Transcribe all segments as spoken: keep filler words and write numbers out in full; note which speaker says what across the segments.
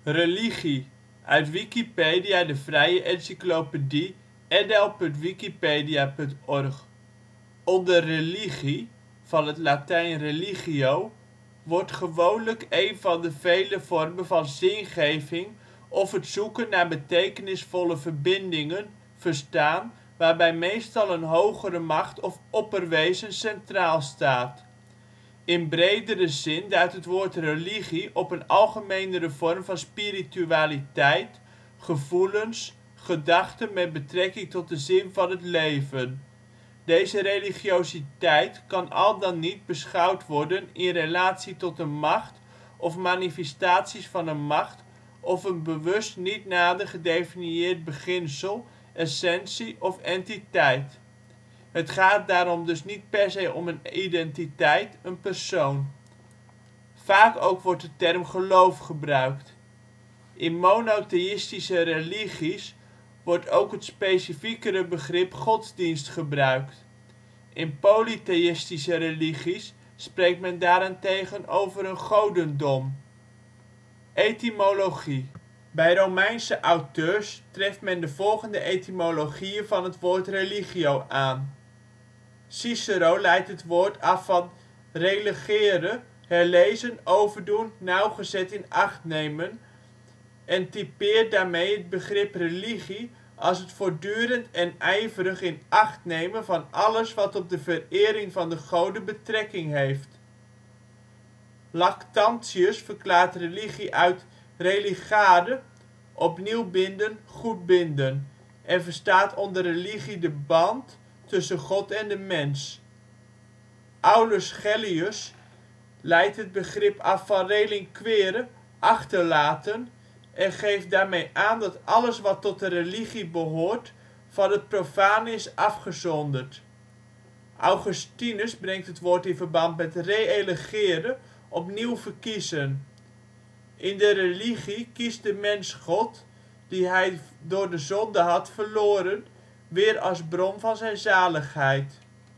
Speaker 1: Religie, uit Wikipedia, de vrije encyclopedie. N L punt wikipedia punt org. Onder religie, van het Latijn religio, wordt gewoonlijk een van de vele vormen van zingeving of het zoeken naar betekenisvolle verbindingen verstaan waarbij meestal een hogere macht of opperwezen centraal staat. In bredere zin duidt het woord religie op een algemenere vorm van spiritualiteit, gevoelens, gedachten met betrekking tot de zin van het leven. Deze religiositeit kan al dan niet beschouwd worden in relatie tot een macht of manifestaties van een macht of een bewust niet nader gedefinieerd beginsel, essentie of entiteit. Het gaat daarom dus niet per se om een identiteit, een persoon. Vaak ook wordt de term geloof gebruikt. In monotheïstische religies wordt ook het specifiekere begrip godsdienst gebruikt. In polytheïstische religies spreekt men daarentegen over een godendom. Etymologie. Bij Romeinse auteurs treft men de volgende etymologieën van het woord religio aan. Cicero leidt het woord af van religere, herlezen, overdoen, nauwgezet in acht nemen en typeert daarmee het begrip religie als het voortdurend en ijverig in acht nemen van alles wat op de verering van de goden betrekking heeft. Lactantius verklaart religie uit religare, opnieuw binden, goed binden, en verstaat onder religie de band tussen God en de mens. Aulus Gellius leidt het begrip af van relinquere, achterlaten, en geeft daarmee aan dat alles wat tot de religie behoort van het profane is afgezonderd. Augustinus brengt het woord in verband met reelegere, opnieuw verkiezen. In de religie kiest de mens God, die hij door de zonde had verloren, weer als bron van zijn zaligheid.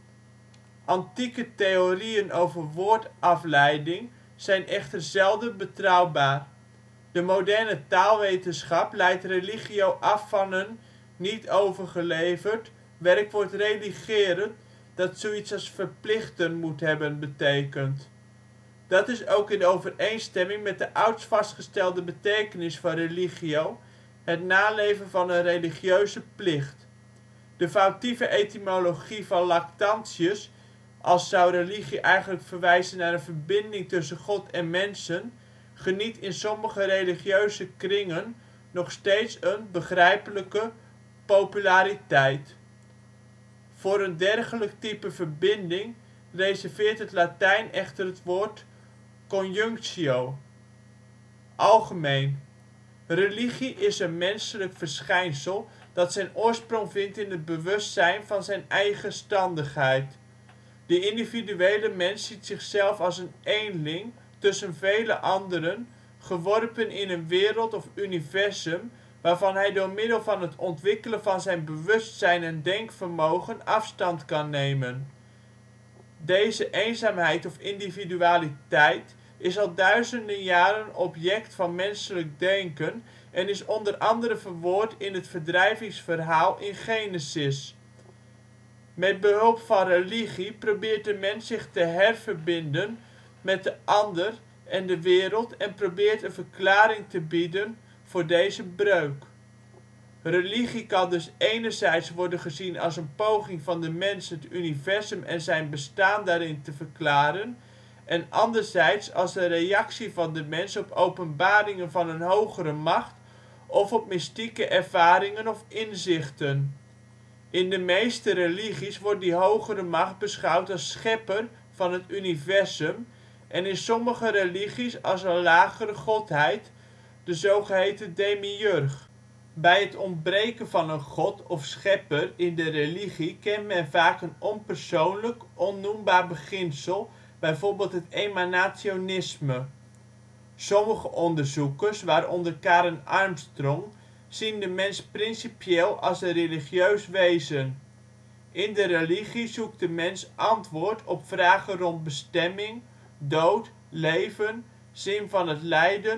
Speaker 1: Antieke theorieën over woordafleiding zijn echter zelden betrouwbaar. De moderne taalwetenschap leidt religio af van een, niet overgeleverd, werkwoord religeren dat zoiets als verplichten moet hebben betekend. Dat is ook in overeenstemming met de oudst vastgestelde betekenis van religio, het naleven van een religieuze plicht. De foutieve etymologie van Lactantius, als zou religie eigenlijk verwijzen naar een verbinding tussen God en mensen, geniet in sommige religieuze kringen nog steeds een (begrijpelijke) populariteit. Voor een dergelijk type verbinding reserveert het Latijn echter het woord conjunctio. Algemeen. Religie is een menselijk verschijnsel dat zijn oorsprong vindt in het bewustzijn van zijn eigenstandigheid. De individuele mens ziet zichzelf als een eenling tussen vele anderen, geworpen in een wereld of universum waarvan hij door middel van het ontwikkelen van zijn bewustzijn en denkvermogen afstand kan nemen. Deze eenzaamheid of individualiteit is al duizenden jaren object van menselijk denken en is onder andere verwoord in het verdrijvingsverhaal in Genesis. Met behulp van religie probeert de mens zich te herverbinden met de ander en de wereld en probeert een verklaring te bieden voor deze breuk. Religie kan dus enerzijds worden gezien als een poging van de mens het universum en zijn bestaan daarin te verklaren, en anderzijds als een reactie van de mens op openbaringen van een hogere macht of op mystieke ervaringen of inzichten. In de meeste religies wordt die hogere macht beschouwd als schepper van het universum en in sommige religies als een lagere godheid, de zogeheten demiurg. Bij het ontbreken van een god of schepper in de religie kent men vaak een onpersoonlijk, onnoembaar beginsel, bijvoorbeeld het emanationisme. Sommige onderzoekers, waaronder Karen Armstrong, zien de mens principieel als een religieus wezen. In de religie zoekt de mens antwoord op vragen rond bestemming, dood, leven, zin van het lijden,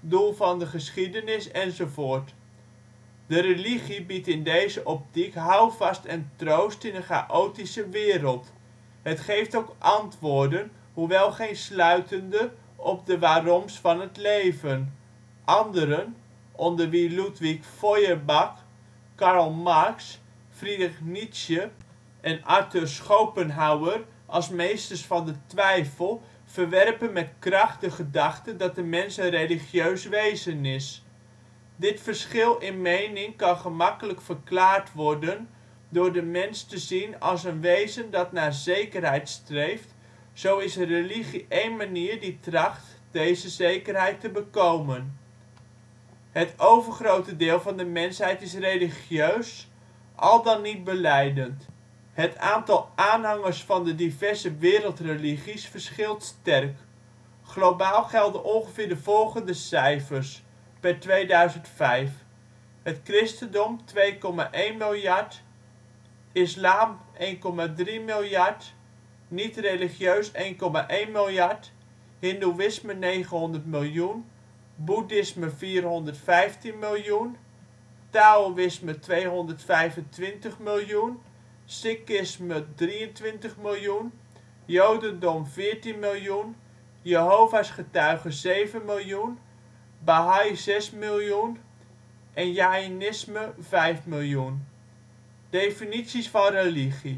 Speaker 1: doel van de geschiedenis enzovoort. De religie biedt in deze optiek houvast en troost in een chaotische wereld. Het geeft ook antwoorden, hoewel geen sluitende, op de waaroms van het leven. Anderen, onder wie Ludwig Feuerbach, Karl Marx, Friedrich Nietzsche en Arthur Schopenhauer als meesters van de twijfel, verwerpen met kracht de gedachte dat de mens een religieus wezen is. Dit verschil in mening kan gemakkelijk verklaard worden door de mens te zien als een wezen dat naar zekerheid streeft, zo is religie één manier die tracht deze zekerheid te bekomen. Het overgrote deel van de mensheid is religieus, al dan niet belijdend. Het aantal aanhangers van de diverse wereldreligies verschilt sterk. Globaal gelden ongeveer de volgende cijfers per tweeduizend vijf: het christendom twee komma één miljard, islam één komma drie miljard, niet-religieus één komma één miljard, hindoeïsme negenhonderd miljoen, boeddhisme vierhonderdvijftien miljoen, taoïsme tweehonderdvijfentwintig miljoen, sikhisme drieëntwintig miljoen, jodendom veertien miljoen, Jehova 's getuigen zeven miljoen, Bahá'í zes miljoen en jainisme vijf miljoen. Definities van religie.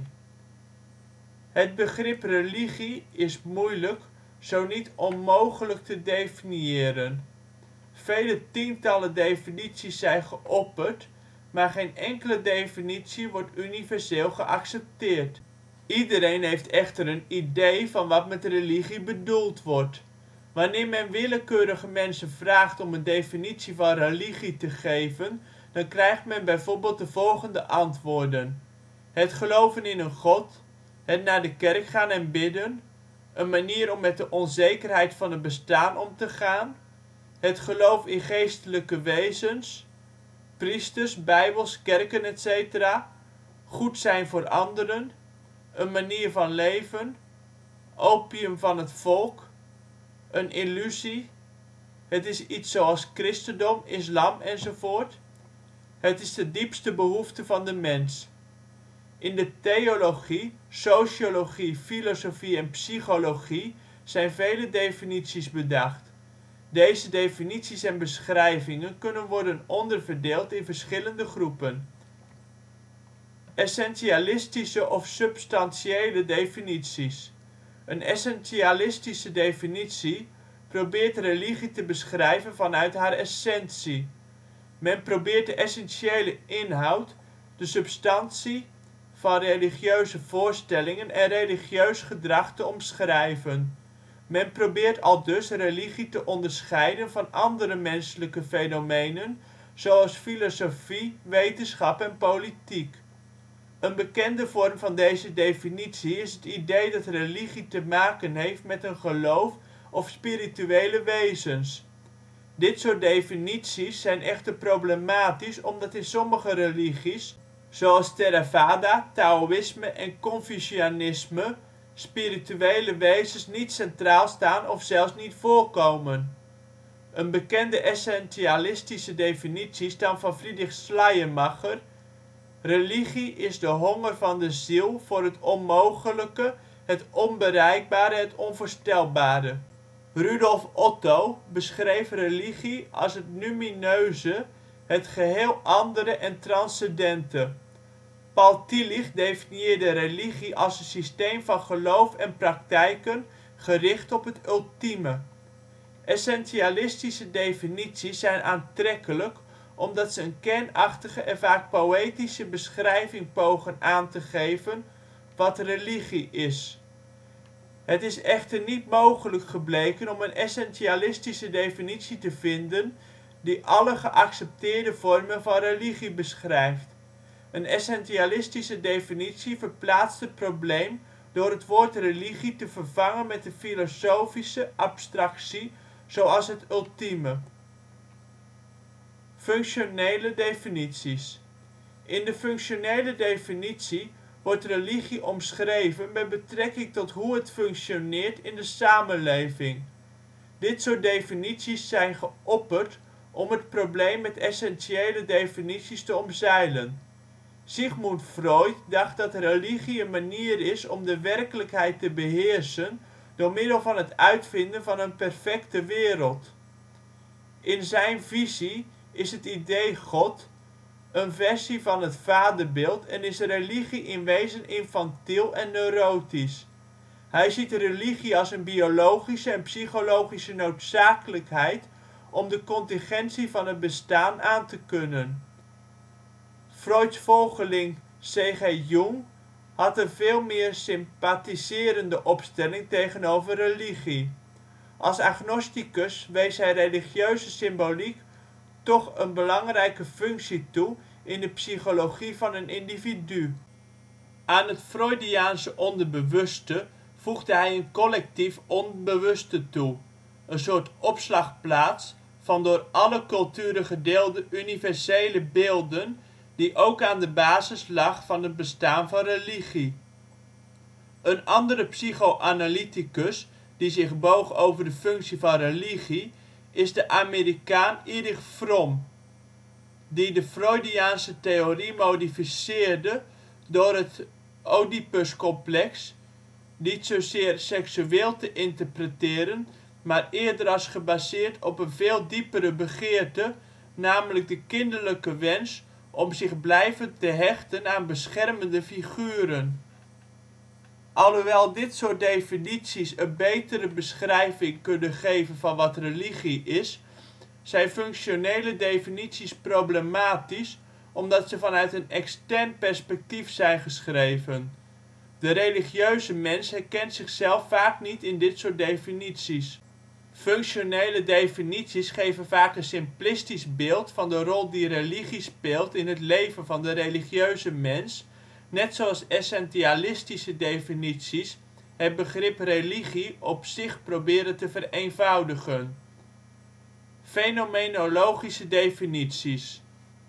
Speaker 1: Het begrip religie is moeilijk, zo niet onmogelijk te definiëren. Vele tientallen definities zijn geopperd, maar geen enkele definitie wordt universeel geaccepteerd. Iedereen heeft echter een idee van wat met religie bedoeld wordt. Wanneer men willekeurige mensen vraagt om een definitie van religie te geven, dan krijgt men bijvoorbeeld de volgende antwoorden: het geloven in een god, het naar de kerk gaan en bidden, een manier om met de onzekerheid van het bestaan om te gaan, het geloof in geestelijke wezens, priesters, bijbels, kerken et cetera, goed zijn voor anderen, een manier van leven, opium van het volk, een illusie, het is iets zoals christendom, islam enzovoort, het is de diepste behoefte van de mens. In de theologie, sociologie, filosofie en psychologie zijn vele definities bedacht. Deze definities en beschrijvingen kunnen worden onderverdeeld in verschillende groepen. Essentialistische of substantiële definities. Een essentialistische definitie probeert religie te beschrijven vanuit haar essentie. Men probeert de essentiële inhoud, de substantie, van religieuze voorstellingen en religieus gedrag te omschrijven. Men probeert aldus religie te onderscheiden van andere menselijke fenomenen zoals filosofie, wetenschap en politiek. Een bekende vorm van deze definitie is het idee dat religie te maken heeft met een geloof of spirituele wezens. Dit soort definities zijn echter problematisch omdat in sommige religies, zoals Theravada, Taoïsme en Confucianisme, spirituele wezens niet centraal staan of zelfs niet voorkomen. Een bekende essentialistische definitie stamt van Friedrich Schleiermacher: religie is de honger van de ziel voor het onmogelijke, het onbereikbare, het onvoorstelbare. Rudolf Otto beschreef religie als het numineuze, het geheel andere en transcendente. Paul Tillich definieerde religie als een systeem van geloof en praktijken gericht op het ultieme. Essentialistische definities zijn aantrekkelijk omdat ze een kernachtige en vaak poëtische beschrijving pogen aan te geven wat religie is. Het is echter niet mogelijk gebleken om een essentialistische definitie te vinden die alle geaccepteerde vormen van religie beschrijft. Een essentialistische definitie verplaatst het probleem door het woord religie te vervangen met een filosofische abstractie zoals het ultieme. Functionele definities. In de functionele definitie wordt religie omschreven met betrekking tot hoe het functioneert in de samenleving. Dit soort definities zijn geopperd om het probleem met essentiële definities te omzeilen. Sigmund Freud dacht dat religie een manier is om de werkelijkheid te beheersen door middel van het uitvinden van een perfecte wereld. In zijn visie is het idee God een versie van het vaderbeeld en is religie in wezen infantiel en neurotisch. Hij ziet religie als een biologische en psychologische noodzakelijkheid om de contingentie van het bestaan aan te kunnen. Freuds volgeling C G Jung had een veel meer sympathiserende opstelling tegenover religie. Als agnosticus wees hij religieuze symboliek toch een belangrijke functie toe in de psychologie van een individu. Aan het Freudiaanse onderbewuste voegde hij een collectief onbewuste toe, een soort opslagplaats van door alle culturen gedeelde universele beelden die ook aan de basis lag van het bestaan van religie. Een andere psychoanalyticus die zich boog over de functie van religie is de Amerikaan Erich Fromm, die de Freudiaanse theorie modificeerde door het Oedipuscomplex niet zozeer seksueel te interpreteren, maar eerder als gebaseerd op een veel diepere begeerte, namelijk de kinderlijke wens om zich blijvend te hechten aan beschermende figuren. Alhoewel dit soort definities een betere beschrijving kunnen geven van wat religie is, zijn functionele definities problematisch omdat ze vanuit een extern perspectief zijn geschreven. De religieuze mens herkent zichzelf vaak niet in dit soort definities. Functionele definities geven vaak een simplistisch beeld van de rol die religie speelt in het leven van de religieuze mens, net zoals essentialistische definities het begrip religie op zich proberen te vereenvoudigen. Fenomenologische definities.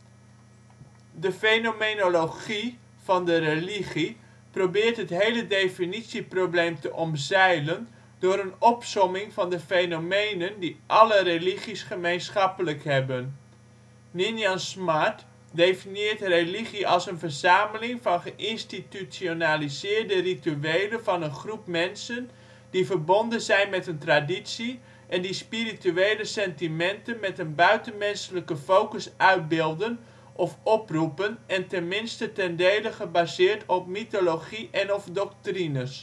Speaker 1: De fenomenologie van de religie probeert het hele definitieprobleem te omzeilen door een opsomming van de fenomenen die alle religies gemeenschappelijk hebben. Ninian Smart definieert religie als een verzameling van geïnstitutionaliseerde rituelen van een groep mensen die verbonden zijn met een traditie en die spirituele sentimenten met een buitenmenselijke focus uitbeelden of oproepen en tenminste ten dele gebaseerd op mythologie en/of doctrines.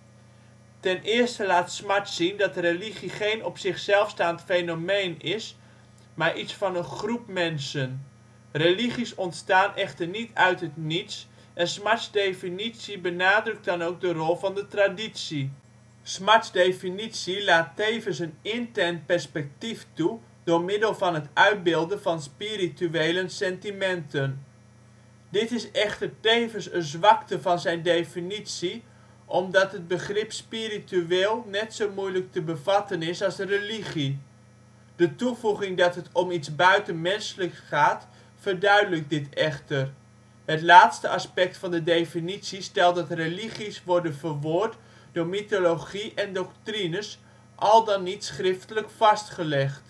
Speaker 1: Ten eerste laat Smart zien dat religie geen op zichzelf staand fenomeen is, maar iets van een groep mensen. Religies ontstaan echter niet uit het niets en Smarts definitie benadrukt dan ook de rol van de traditie. Smarts definitie laat tevens een intern perspectief toe door middel van het uitbeelden van spirituele sentimenten. Dit is echter tevens een zwakte van zijn definitie omdat het begrip spiritueel net zo moeilijk te bevatten is als religie. De toevoeging dat het om iets buitenmenselijks gaat verduidelijkt dit echter. Het laatste aspect van de definitie stelt dat religies worden verwoord door mythologie en doctrines, al dan niet schriftelijk vastgelegd.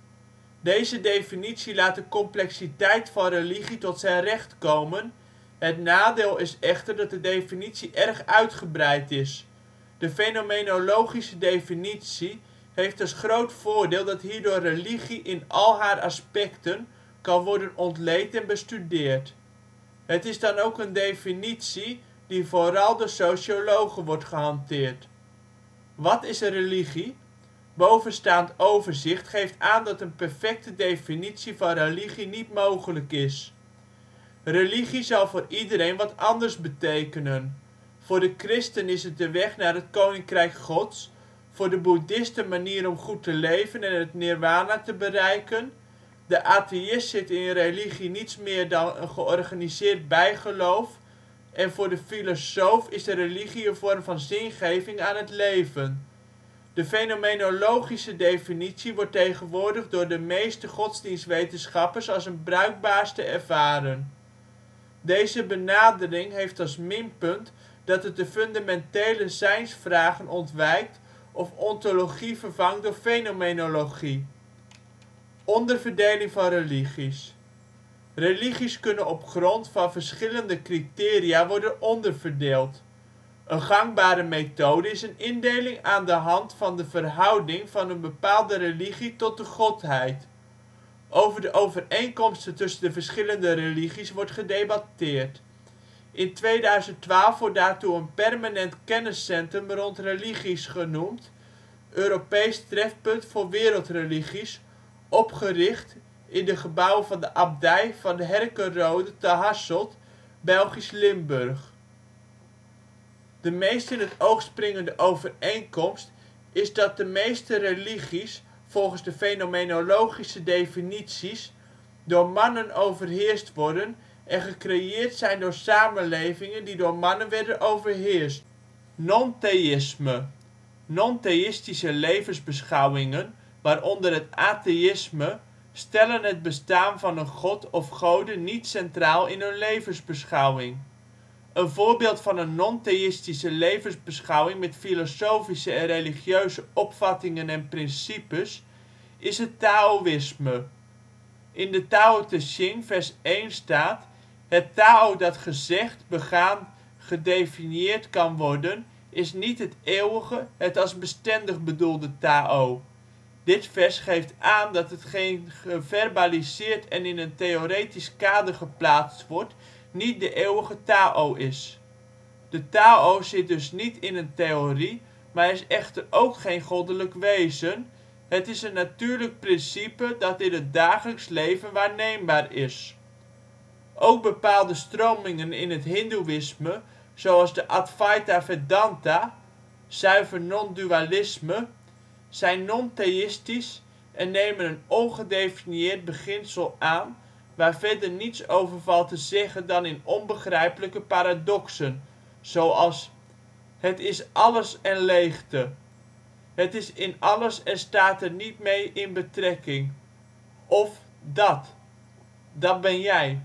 Speaker 1: Deze definitie laat de complexiteit van religie tot zijn recht komen, het nadeel is echter dat de definitie erg uitgebreid is. De fenomenologische definitie heeft als groot voordeel dat hierdoor religie in al haar aspecten kan worden ontleed en bestudeerd. Het is dan ook een definitie die vooral door sociologen wordt gehanteerd. Wat is een religie? Bovenstaand overzicht geeft aan dat een perfecte definitie van religie niet mogelijk is. Religie zal voor iedereen wat anders betekenen. Voor de christen is het de weg naar het koninkrijk Gods, voor de boeddhist een manier om goed te leven en het nirwana te bereiken. De atheïst ziet in religie niets meer dan een georganiseerd bijgeloof en voor de filosoof is de religie een vorm van zingeving aan het leven. De fenomenologische definitie wordt tegenwoordig door de meeste godsdienstwetenschappers als een bruikbaarste ervaren. Deze benadering heeft als minpunt dat het de fundamentele zijnsvragen ontwijkt of ontologie vervangt door fenomenologie. Onderverdeling van religies. Religies kunnen op grond van verschillende criteria worden onderverdeeld. Een gangbare methode is een indeling aan de hand van de verhouding van een bepaalde religie tot de godheid. Over de overeenkomsten tussen de verschillende religies wordt gedebatteerd. In tweeduizend twaalf wordt daartoe een permanent kenniscentrum rond religies genoemd, Europees Trefpunt voor Wereldreligies, opgericht in de gebouwen van de Abdij van Herkenrode te Hasselt, Belgisch Limburg. De meest in het oog springende overeenkomst is dat de meeste religies, volgens de fenomenologische definities, door mannen overheerst worden en gecreëerd zijn door samenlevingen die door mannen werden overheerst. Non-theïsme. Non-theïstische levensbeschouwingen, waaronder het atheïsme, stellen het bestaan van een god of goden niet centraal in hun levensbeschouwing. Een voorbeeld van een non-theïstische levensbeschouwing met filosofische en religieuze opvattingen en principes is het taoïsme. In de Tao Te Ching vers één staat: het tao dat gezegd, begaan, gedefinieerd kan worden, is niet het eeuwige, het als bestendig bedoelde tao. Dit vers geeft aan dat hetgeen geverbaliseerd en in een theoretisch kader geplaatst wordt, niet de eeuwige tao is. De tao zit dus niet in een theorie, maar is echter ook geen goddelijk wezen, het is een natuurlijk principe dat in het dagelijks leven waarneembaar is. Ook bepaalde stromingen in het hindoeïsme, zoals de Advaita Vedanta (zuiver non-dualisme), zijn non-theïstisch en nemen een ongedefinieerd beginsel aan, waar verder niets over valt te zeggen dan in onbegrijpelijke paradoxen, zoals: het is alles en leegte, het is in alles en staat er niet mee in betrekking, of dat, dat ben jij.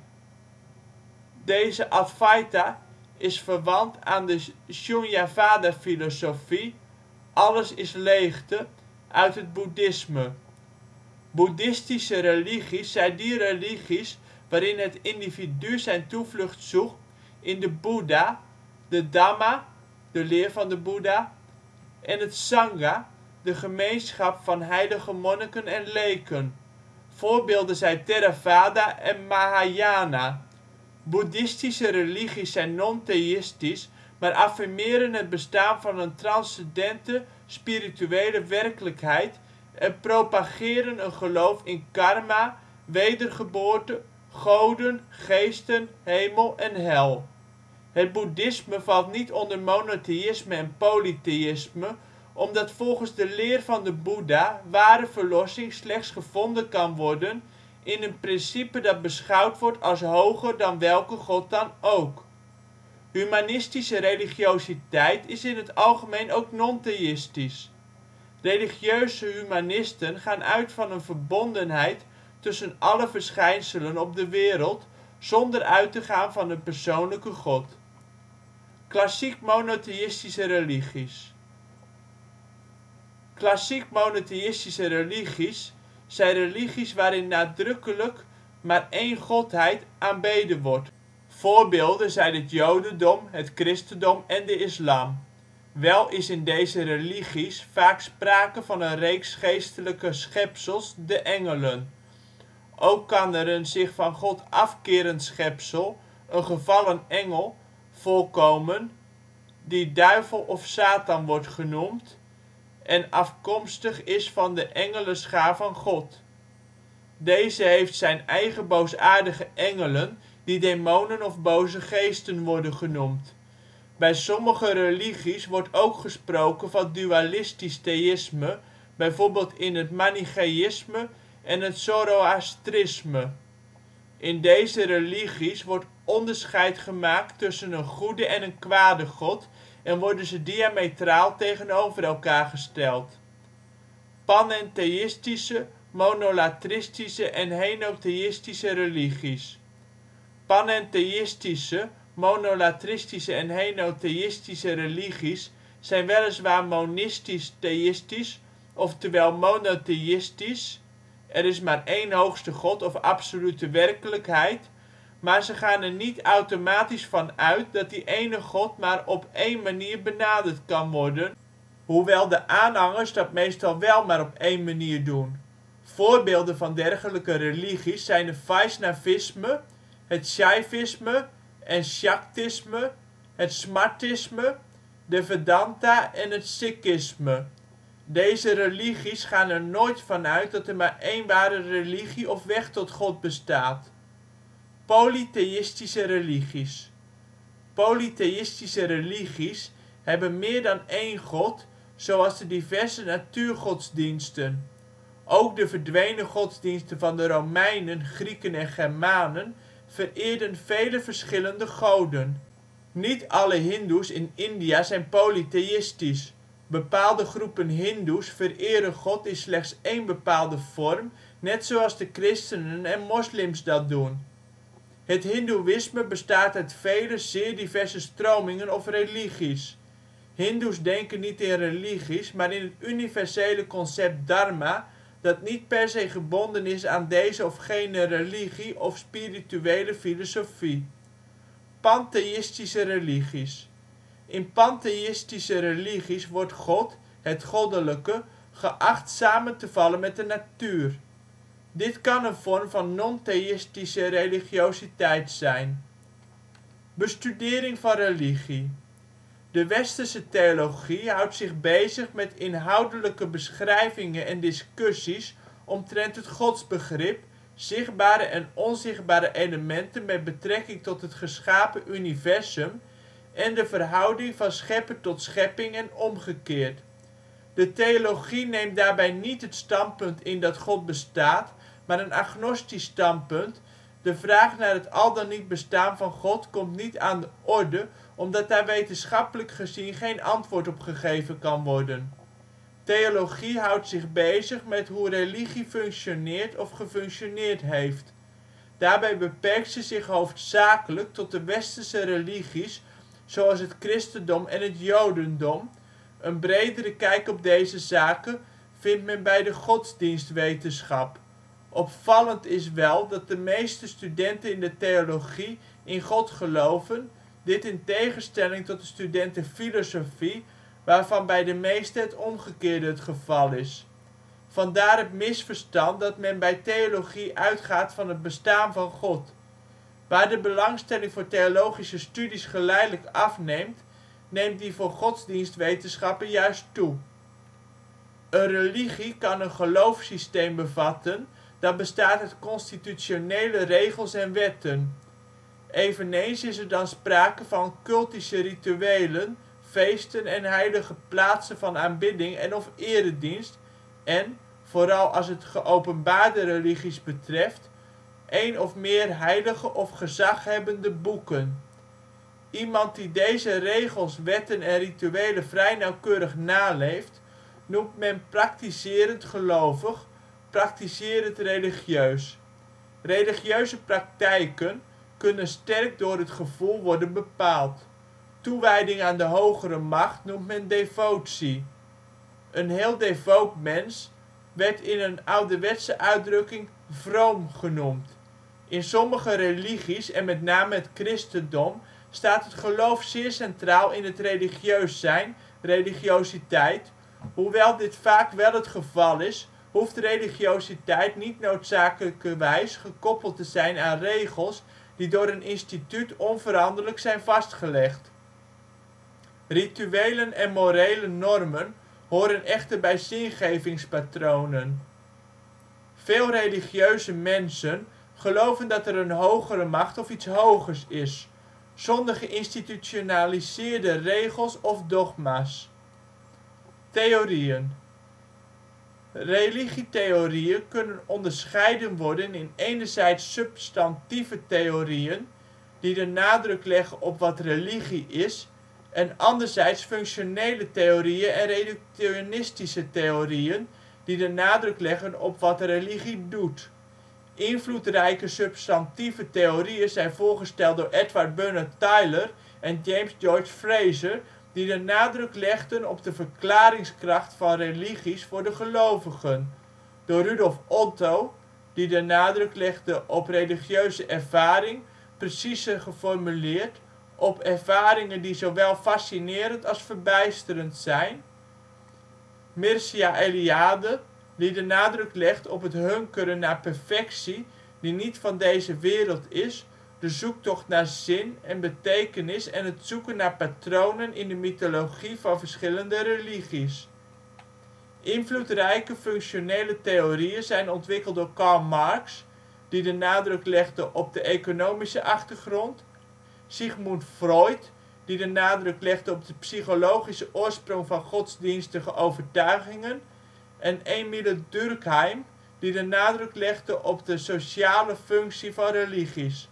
Speaker 1: Deze Advaita is verwant aan de Shunyavada-filosofie alles is leegte uit het boeddhisme. Boeddhistische religies zijn die religies waarin het individu zijn toevlucht zoekt in de Boeddha, de Dhamma (de leer van de Boeddha) en het Sangha, de gemeenschap van heilige monniken en leken. Voorbeelden zijn Theravada en Mahayana. Boeddhistische religies zijn non-theïstisch, maar affirmeren het bestaan van een transcendente spirituele werkelijkheid en propageren een geloof in karma, wedergeboorte, goden, geesten, hemel en hel. Het boeddhisme valt niet onder monotheïsme en polytheïsme, omdat volgens de leer van de Boeddha ware verlossing slechts gevonden kan worden in een principe dat beschouwd wordt als hoger dan welke god dan ook. Humanistische religiositeit is in het algemeen ook non-theïstisch. Religieuze humanisten gaan uit van een verbondenheid tussen alle verschijnselen op de wereld, zonder uit te gaan van een persoonlijke god. Klassiek monotheïstische religies. Klassiek monotheïstische religies zijn religies waarin nadrukkelijk maar één godheid aanbeden wordt. Voorbeelden zijn het jodendom, het christendom en de islam. Wel is in deze religies vaak sprake van een reeks geestelijke schepsels, de engelen. Ook kan er een zich van God afkerend schepsel, een gevallen engel, voorkomen die duivel of Satan wordt genoemd en afkomstig is van de engelenschaar van God. Deze heeft zijn eigen boosaardige engelen, die demonen of boze geesten worden genoemd. Bij sommige religies wordt ook gesproken van dualistisch theïsme, bijvoorbeeld in het Manicheïsme en het Zoroastrisme. In deze religies wordt onderscheid gemaakt tussen een goede en een kwade god en worden ze diametraal tegenover elkaar gesteld. Panentheïstische, monolatristische en henotheïstische religies. Panentheïstische, monolatristische en henotheïstische religies zijn weliswaar monistisch-theïstisch, oftewel monotheïstisch (er is maar één hoogste God of absolute werkelijkheid), maar ze gaan er niet automatisch van uit dat die ene God maar op één manier benaderd kan worden, hoewel de aanhangers dat meestal wel maar op één manier doen. Voorbeelden van dergelijke religies zijn het Vaisnavisme, het Shaivisme en Shaktisme, het Smartisme, de Vedanta en het Sikhisme. Deze religies gaan er nooit vanuit dat er maar één ware religie of weg tot God bestaat. Polytheïstische religies. Polytheïstische religies hebben meer dan één God, zoals de diverse natuurgodsdiensten. Ook de verdwenen godsdiensten van de Romeinen, Grieken en Germanen vereerden vele verschillende goden. Niet alle hindoes in India zijn polytheïstisch. Bepaalde groepen hindoes vereren God in slechts één bepaalde vorm, net zoals de christenen en moslims dat doen. Het hindoeïsme bestaat uit vele zeer diverse stromingen of religies. Hindoes denken niet in religies, maar in het universele concept dharma, dat niet per se gebonden is aan deze of gene religie of spirituele filosofie. Pantheïstische religies. In pantheïstische religies wordt God, het goddelijke, geacht samen te vallen met de natuur. Dit kan een vorm van non-theïstische religiositeit zijn. Bestudering van religie. De westerse theologie houdt zich bezig met inhoudelijke beschrijvingen en discussies omtrent het godsbegrip, zichtbare en onzichtbare elementen met betrekking tot het geschapen universum en de verhouding van schepper tot schepping en omgekeerd. De theologie neemt daarbij niet het standpunt in dat God bestaat, maar een agnostisch standpunt: de vraag naar het al dan niet bestaan van God komt niet aan de orde, omdat daar wetenschappelijk gezien geen antwoord op gegeven kan worden. Theologie houdt zich bezig met hoe religie functioneert of gefunctioneerd heeft. Daarbij beperkt ze zich hoofdzakelijk tot de westerse religies zoals het christendom en het jodendom. Een bredere kijk op deze zaken vindt men bij de godsdienstwetenschap. Opvallend is wel dat de meeste studenten in de theologie in God geloven, dit in tegenstelling tot de studenten filosofie, waarvan bij de meesten het omgekeerde het geval is. Vandaar het misverstand dat men bij theologie uitgaat van het bestaan van God. Waar de belangstelling voor theologische studies geleidelijk afneemt, neemt die voor godsdienstwetenschappen juist toe. Een religie kan een geloofssysteem bevatten dat bestaat uit constitutionele regels en wetten. Eveneens is er dan sprake van cultische rituelen, feesten en heilige plaatsen van aanbidding en/of eredienst en, vooral als het geopenbaarde religies betreft, één of meer heilige of gezaghebbende boeken. Iemand die deze regels, wetten en rituelen vrij nauwkeurig naleeft, noemt men praktiserend gelovig, praktiserend religieus. Religieuze praktijken kunnen sterk door het gevoel worden bepaald. Toewijding aan de hogere macht noemt men devotie. Een heel devoot mens werd in een ouderwetse uitdrukking vroom genoemd. In sommige religies, en met name het christendom, staat het geloof zeer centraal in het religieus zijn, religiositeit. Hoewel dit vaak wel het geval is, hoeft religiositeit niet noodzakelijkerwijs gekoppeld te zijn aan regels die door een instituut onveranderlijk zijn vastgelegd. Rituelen en morele normen horen echter bij zingevingspatronen. Veel religieuze mensen geloven dat er een hogere macht of iets hogers is, zonder geïnstitutionaliseerde regels of dogma 's. Theorieën. Religietheorieën kunnen onderscheiden worden in enerzijds substantieve theorieën, die de nadruk leggen op wat religie is, en anderzijds functionele theorieën en reductionistische theorieën, die de nadruk leggen op wat religie doet. Invloedrijke substantieve theorieën zijn voorgesteld door Edward Bernard Tyler en James George Frazer, die de nadruk legden op de verklaringskracht van religies voor de gelovigen, door Rudolf Otto, die de nadruk legde op religieuze ervaring, preciezer geformuleerd, op ervaringen die zowel fascinerend als verbijsterend zijn, Mircea Eliade, die de nadruk legt op het hunkeren naar perfectie die niet van deze wereld is, de zoektocht naar zin en betekenis en het zoeken naar patronen in de mythologie van verschillende religies. Invloedrijke functionele theorieën zijn ontwikkeld door Karl Marx, die de nadruk legde op de economische achtergrond, Sigmund Freud, die de nadruk legde op de psychologische oorsprong van godsdienstige overtuigingen, en Emile Durkheim, die de nadruk legde op de sociale functie van religies.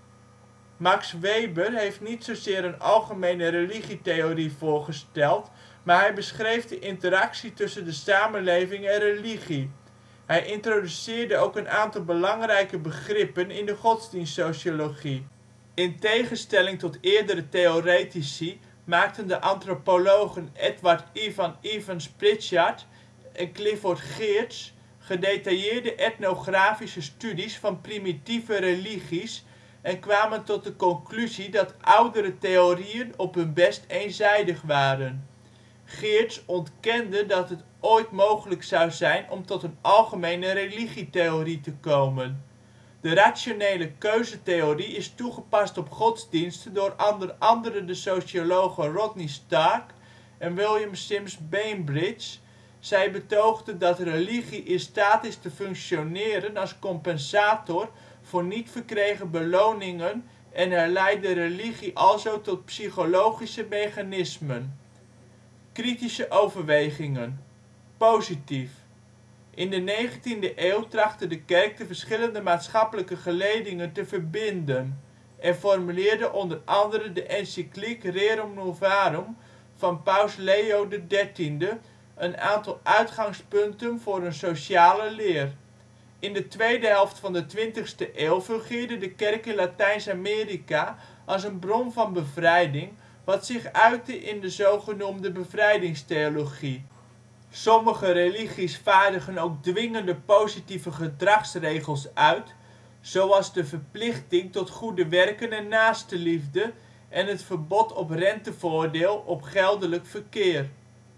Speaker 1: Max Weber heeft niet zozeer een algemene religietheorie voorgesteld, maar hij beschreef de interactie tussen de samenleving en religie. Hij introduceerde ook een aantal belangrijke begrippen in de godsdienstsociologie. In tegenstelling tot eerdere theoretici maakten de antropologen Edward Ivan Evans Pritchard en Clifford Geertz gedetailleerde etnografische studies van primitieve religies en kwamen tot de conclusie dat oudere theorieën op hun best eenzijdig waren. Geertz ontkende dat het ooit mogelijk zou zijn om tot een algemene religietheorie te komen. De rationele keuzetheorie is toegepast op godsdiensten door onder andere de sociologen Rodney Stark en William Sims Bainbridge. Zij betoogden dat religie in staat is te functioneren als compensator voor niet verkregen beloningen en herleidde religie alzo tot psychologische mechanismen. Kritische overwegingen. Positief. In de negentiende eeuw trachtte de kerk de verschillende maatschappelijke geledingen te verbinden, en formuleerde onder andere de encycliek Rerum Novarum van paus Leo de dertiende, een aantal uitgangspunten voor een sociale leer. In de tweede helft van de twintigste eeuw fungeerde de kerk in Latijns-Amerika als een bron van bevrijding, wat zich uitte in de zogenoemde bevrijdingstheologie. Sommige religies vaardigen ook dwingende positieve gedragsregels uit, zoals de verplichting tot goede werken en naastenliefde en het verbod op rentevoordeel op geldelijk verkeer.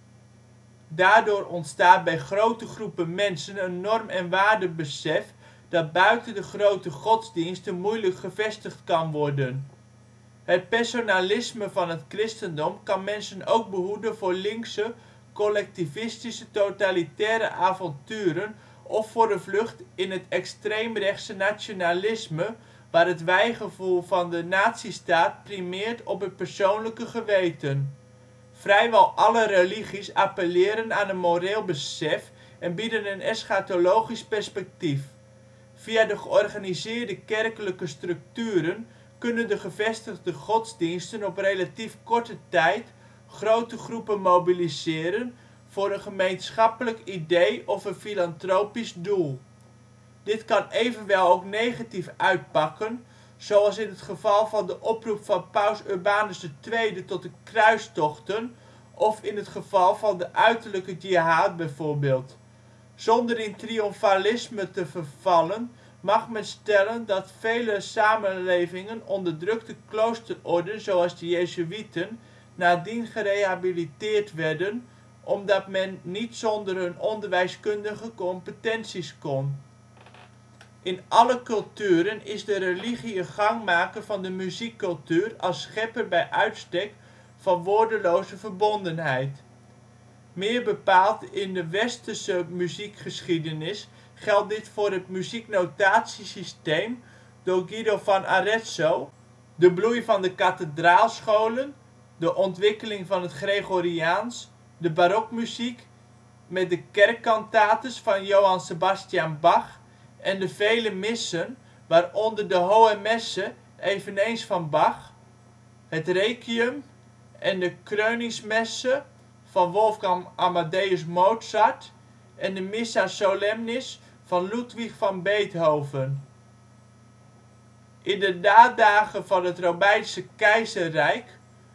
Speaker 1: Daardoor ontstaat bij grote groepen mensen een norm - en waardebesef dat buiten de grote godsdiensten moeilijk gevestigd kan worden. Het personalisme van het christendom kan mensen ook behoeden voor linkse, collectivistische totalitaire avonturen of voor een vlucht in het extreemrechtse nationalisme waar het wij-gevoel van de nazistaat primeert op het persoonlijke geweten. Vrijwel alle religies appelleren aan een moreel besef en bieden een eschatologisch perspectief. Via de georganiseerde kerkelijke structuren kunnen de gevestigde godsdiensten op relatief korte tijd grote groepen mobiliseren voor een gemeenschappelijk idee of een filantropisch doel. Dit kan evenwel ook negatief uitpakken, zoals in het geval van de oproep van paus Urbanus de tweede tot de kruistochten of in het geval van de uiterlijke jihad bijvoorbeeld. Zonder in triomfalisme te vervallen mag men stellen dat vele samenlevingen onderdrukte kloosterorden zoals de Jezuïeten nadien gerehabiliteerd werden omdat men niet zonder hun onderwijskundige competenties kon. In alle culturen is de religie een gangmaker van de muziekcultuur als schepper bij uitstek van woordeloze verbondenheid. Meer bepaald in de westerse muziekgeschiedenis geldt dit voor het muzieknotatiesysteem door Guido van Arezzo, de bloei van de kathedraalscholen, de ontwikkeling van het Gregoriaans, de barokmuziek met de kerkkantates van Johann Sebastian Bach en de vele missen, waaronder de Hohe Messe eveneens van Bach, het Requiem en de Kroningsmesse van Wolfgang Amadeus Mozart en de Missa Solemnis van Ludwig van Beethoven. In de nadagen van het Romeinse Keizerrijk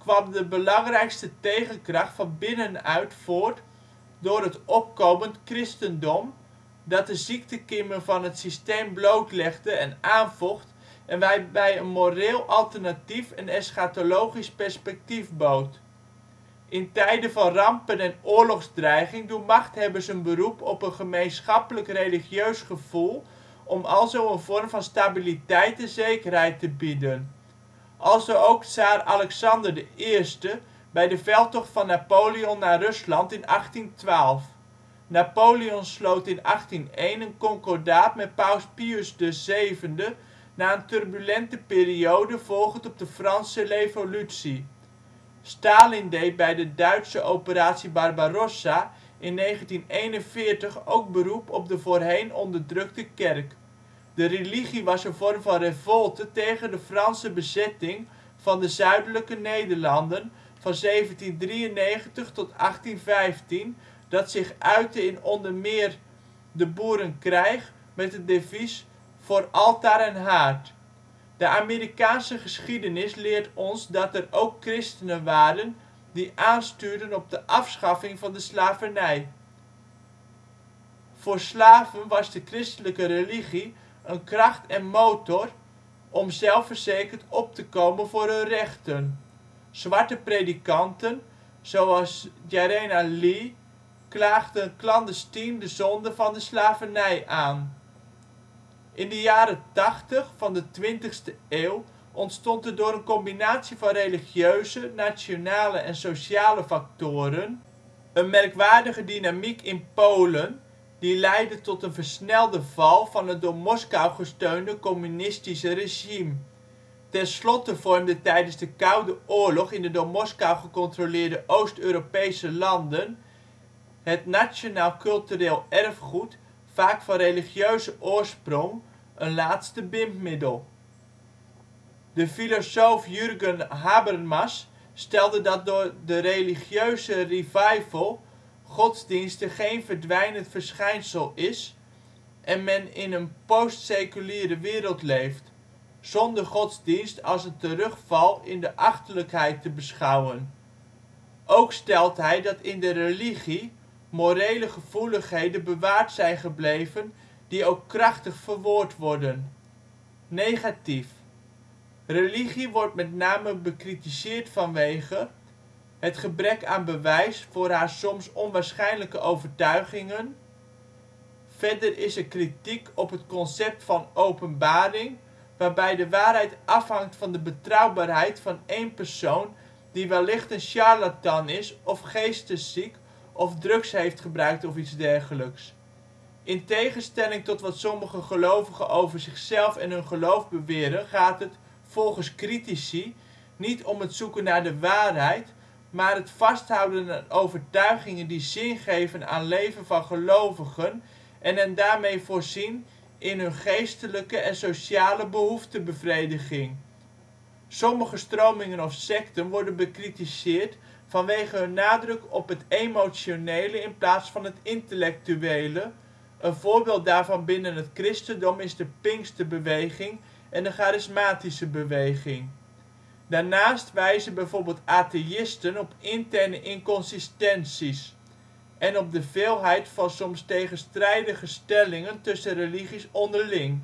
Speaker 1: kwam de belangrijkste tegenkracht van binnenuit voort door het opkomend christendom, dat de ziektekiemen van het systeem blootlegde en aanvocht en waarbij een moreel alternatief een eschatologisch perspectief bood. In tijden van rampen en oorlogsdreiging doen machthebbers een beroep op een gemeenschappelijk religieus gevoel om alzo een vorm van stabiliteit en zekerheid te bieden. Alzo ook tsaar Alexander de Eerste bij de veldtocht van Napoleon naar Rusland in achttien twaalf. Napoleon sloot in achttien één een concordaat met paus Pius de zevende na een turbulente periode volgend op de Franse Revolutie. Stalin deed bij de Duitse Operatie Barbarossa in negentien eenenveertig ook beroep op de voorheen onderdrukte kerk. De religie was een vorm van revolte tegen de Franse bezetting van de Zuidelijke Nederlanden van zeventien drieënnegentig tot achttien vijftien, dat zich uitte in onder meer de Boerenkrijg met het devies Voor altaar en haard. De Amerikaanse geschiedenis leert ons dat er ook christenen waren die aanstuurden op de afschaffing van de slavernij. Voor slaven was de christelijke religie een kracht en motor om zelfverzekerd op te komen voor hun rechten. Zwarte predikanten, zoals Jerena Lee, klaagden clandestien de zonde van de slavernij aan. In de jaren tachtig van de twintigste eeuw ontstond er door een combinatie van religieuze, nationale en sociale factoren een merkwaardige dynamiek in Polen die leidde tot een versnelde val van het door Moskou gesteunde communistische regime. Tenslotte vormde tijdens de Koude Oorlog in de door Moskou gecontroleerde Oost-Europese landen het nationaal cultureel erfgoed, vaak van religieuze oorsprong, een laatste bindmiddel. De filosoof Jürgen Habermas stelde dat door de religieuze revival godsdiensten geen verdwijnend verschijnsel is en men in een postseculiere wereld leeft, zonder godsdienst als een terugval in de achterlijkheid te beschouwen. Ook stelt hij dat in de religie morele gevoeligheden bewaard zijn gebleven die ook krachtig verwoord worden. Negatief. Religie wordt met name bekritiseerd vanwege het gebrek aan bewijs voor haar soms onwaarschijnlijke overtuigingen. Verder is er kritiek op het concept van openbaring, waarbij de waarheid afhangt van de betrouwbaarheid van één persoon die wellicht een charlatan is of geestesziek of drugs heeft gebruikt of iets dergelijks. In tegenstelling tot wat sommige gelovigen over zichzelf en hun geloof beweren gaat het, volgens critici, niet om het zoeken naar de waarheid, maar het vasthouden aan overtuigingen die zin geven aan leven van gelovigen en hen daarmee voorzien in hun geestelijke en sociale behoeftebevrediging. Sommige stromingen of sekten worden bekritiseerd vanwege hun nadruk op het emotionele in plaats van het intellectuele. Een voorbeeld daarvan binnen het christendom is de Pinksterbeweging en de charismatische beweging. Daarnaast wijzen bijvoorbeeld atheïsten op interne inconsistenties en op de veelheid van soms tegenstrijdige stellingen tussen religies onderling.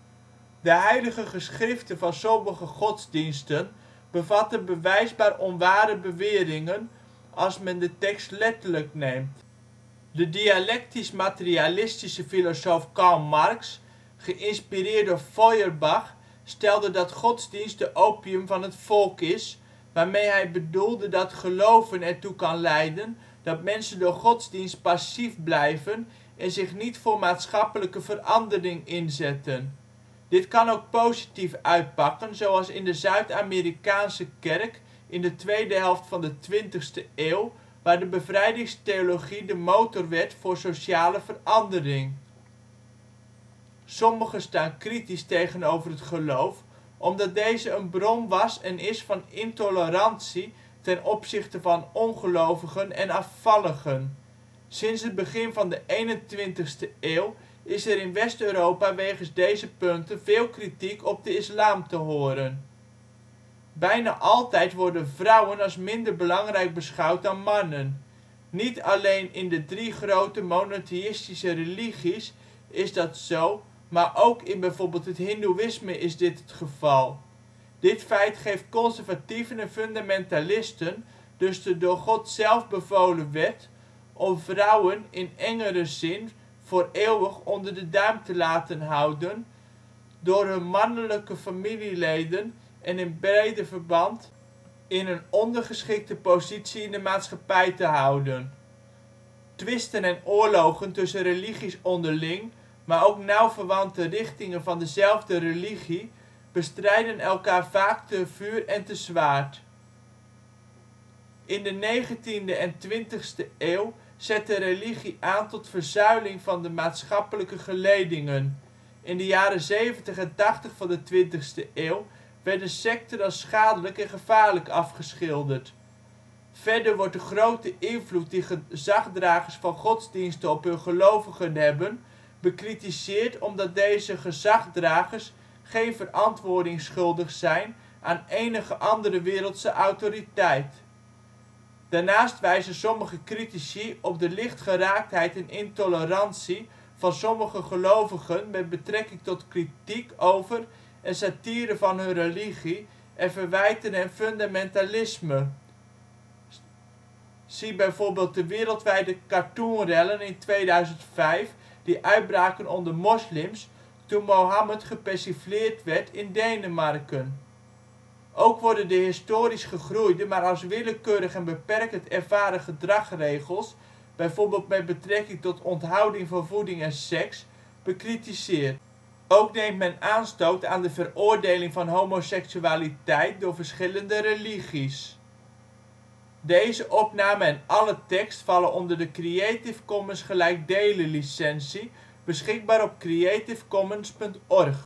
Speaker 1: De heilige geschriften van sommige godsdiensten bevatten bewijsbaar onware beweringen als men de tekst letterlijk neemt. De dialectisch-materialistische filosoof Karl Marx, geïnspireerd door Feuerbach, stelde dat godsdienst de opium van het volk is, waarmee hij bedoelde dat geloven ertoe kan leiden dat mensen door godsdienst passief blijven en zich niet voor maatschappelijke verandering inzetten. Dit kan ook positief uitpakken zoals in de Zuid-Amerikaanse kerk in de tweede helft van de twintigste eeuw, waar de bevrijdingstheologie de motor werd voor sociale verandering. Sommigen staan kritisch tegenover het geloof, omdat deze een bron was en is van intolerantie ten opzichte van ongelovigen en afvalligen. Sinds het begin van de eenentwintigste eeuw is er in West-Europa wegens deze punten veel kritiek op de islam te horen. Bijna altijd worden vrouwen als minder belangrijk beschouwd dan mannen. Niet alleen in de drie grote monotheïstische religies is dat zo, maar ook in bijvoorbeeld het hindoeïsme is dit het geval. Dit feit geeft conservatieven en fundamentalisten dus de door God zelf bevolen wet om vrouwen in engere zin voor eeuwig onder de duim te laten houden door hun mannelijke familieleden en in breder verband in een ondergeschikte positie in de maatschappij te houden. Twisten en oorlogen tussen religies onderling, maar ook nauw verwante richtingen van dezelfde religie bestrijden elkaar vaak te vuur en te zwaard. In de negentiende en twintigste eeuw zette religie aan tot verzuiling van de maatschappelijke geledingen. In de jaren zeventig en tachtig van de twintigste eeuw werden sekten als schadelijk en gevaarlijk afgeschilderd. Verder wordt de grote invloed die gezagdragers van godsdiensten op hun gelovigen hebben bekritiseerd omdat deze gezagdragers geen verantwoording schuldig zijn aan enige andere wereldse autoriteit. Daarnaast wijzen sommige critici op de lichtgeraaktheid en intolerantie van sommige gelovigen met betrekking tot kritiek over en satire van hun religie en verwijten hen fundamentalisme. Zie bijvoorbeeld de wereldwijde cartoonrellen in tweeduizend vijf die uitbraken onder moslims toen Mohammed gepersifleerd werd in Denemarken. Ook worden de historisch gegroeide maar als willekeurig en beperkend ervaren gedragsregels, bijvoorbeeld met betrekking tot onthouding van voeding en seks, bekritiseerd. Ook neemt men aanstoot aan de veroordeling van homoseksualiteit door verschillende religies. Deze opname en alle tekst vallen onder de Creative Commons gelijkdelen licentie beschikbaar op creative commons punt org